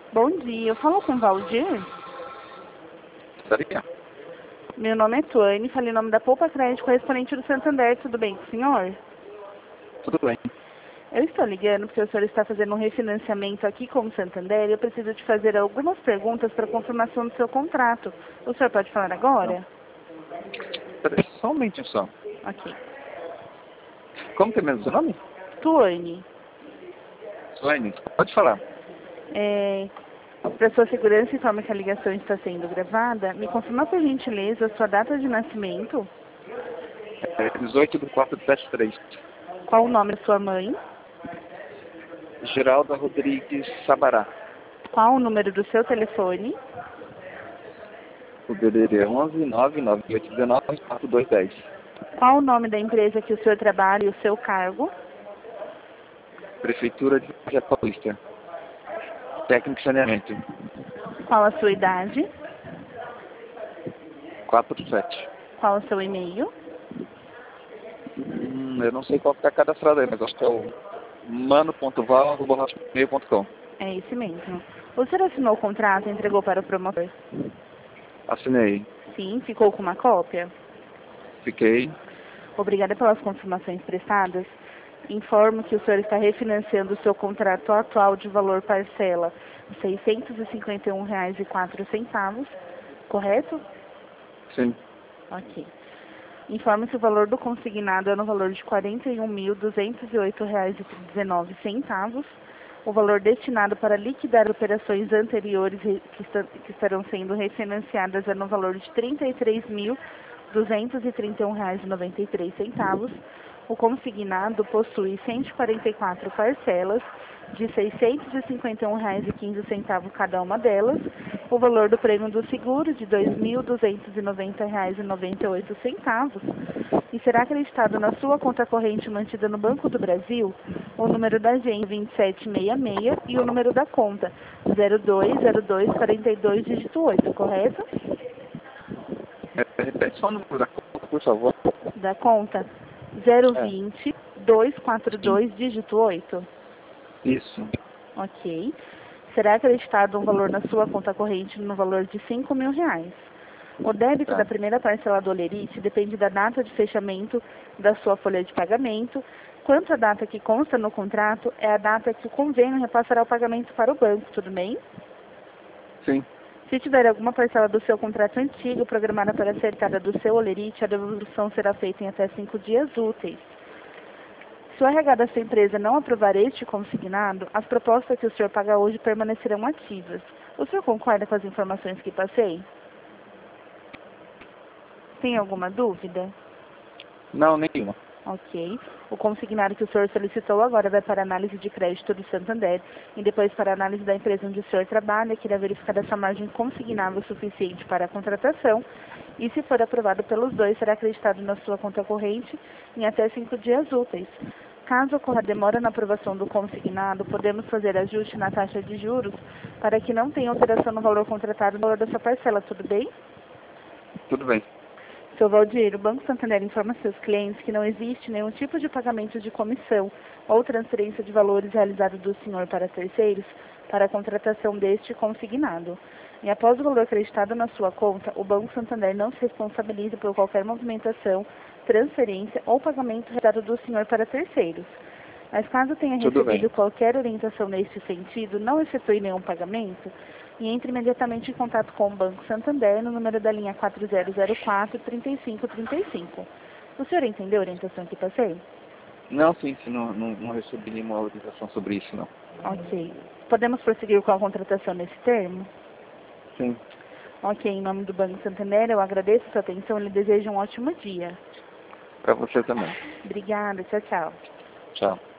Bom dia, eu falo com o Valdir. Seria? Meu nome é Tuane, falei em nome da Poupa Crédito, correspondente do Santander. Tudo bem com o senhor? Tudo bem. Eu estou ligando porque o senhor está fazendo um refinanciamento aqui com o Santander e eu preciso te fazer algumas perguntas para confirmação do seu contrato. O senhor pode falar agora? Peraí, só um momentinho só. Ok. Como que é mesmo seu nome? Tuane, Suene, pode falar. para sua segurança, informa que a ligação está sendo gravada. Me confirma, por gentileza, a sua data de nascimento. 18/4/73. Qual o nome da sua mãe? Geralda Rodrigues Sabará. Qual o número do seu telefone? O DDD é 11-99819-4210. Qual o nome da empresa que o senhor trabalha e o seu cargo? Prefeitura de José Paulista. Técnico de saneamento. Qual a sua idade? 47. Qual o seu e-mail? Eu não sei qual que está cadastrado aí, mas acho que é o mano.val@hotmail.com. É esse mesmo. O senhor assinou o contrato e entregou para o promotor? Assinei. Sim, ficou com uma cópia? Fiquei. Obrigada pelas confirmações prestadas. Informo que o senhor está refinanciando o seu contrato atual de valor parcela R$ 651,04, correto? Sim. Ok. Informo que o valor do consignado é no valor de R$ 41.208,19. O valor destinado para liquidar operações anteriores que estarão sendo refinanciadas é no valor de R$ 33.231,93. O consignado possui 144 parcelas de R$ 651,15 cada uma delas. O valor do prêmio do seguro de R$ 2.290,98 e será acreditado na sua conta corrente mantida no Banco do Brasil o número da agência 2766 e o número da conta 020242 dígito 8, correto? Repete só o número da conta, por favor. Da conta 020 242 dígito 8. Isso. Ok. Será acreditado um valor na sua conta corrente no valor de R$ 5.000. O débito da primeira parcela do Olerite depende da data de fechamento da sua folha de pagamento. Quanto à data que consta no contrato, é a data que o convênio repassará o pagamento para o banco, tudo bem? Sim. Se tiver alguma parcela do seu contrato antigo programada para ser quitada do seu Olerite, a devolução será feita em até 5 dias úteis. Se o RH da sua empresa não aprovar este consignado, as propostas que o senhor paga hoje permanecerão ativas. O senhor concorda com as informações que passei? Tem alguma dúvida? Não, nenhuma. Ok. O consignado que o senhor solicitou agora vai para a análise de crédito do Santander e depois para a análise da empresa onde o senhor trabalha, que irá verificar essa margem consignável suficiente para a contratação e, se for aprovado pelos dois, será acreditado na sua conta corrente em até 5 dias úteis. Caso ocorra demora na aprovação do consignado, podemos fazer ajuste na taxa de juros para que não tenha alteração no valor contratado no valor da sua parcela, tudo bem? Tudo bem. Seu Valdir, o Banco Santander informa seus clientes que não existe nenhum tipo de pagamento de comissão ou transferência de valores realizado do senhor para terceiros para a contratação deste consignado. E após o valor acreditado na sua conta, o Banco Santander não se responsabiliza por qualquer movimentação, transferência ou pagamento realizado do senhor para terceiros. Mas caso tenha Tudo bem. recebido qualquer orientação neste sentido, não efetue nenhum pagamento e entre imediatamente em contato com o Banco Santander no número da linha 4004-3535. O senhor entendeu a orientação que passei? Não, sim, não recebi nenhuma orientação sobre isso, não. Ok. Podemos prosseguir com a contratação nesse termo? Sim. Ok, em nome do Banco Santander, eu agradeço a sua atenção e lhe desejo um ótimo dia. Para você também. Obrigada, tchau, tchau. Tchau.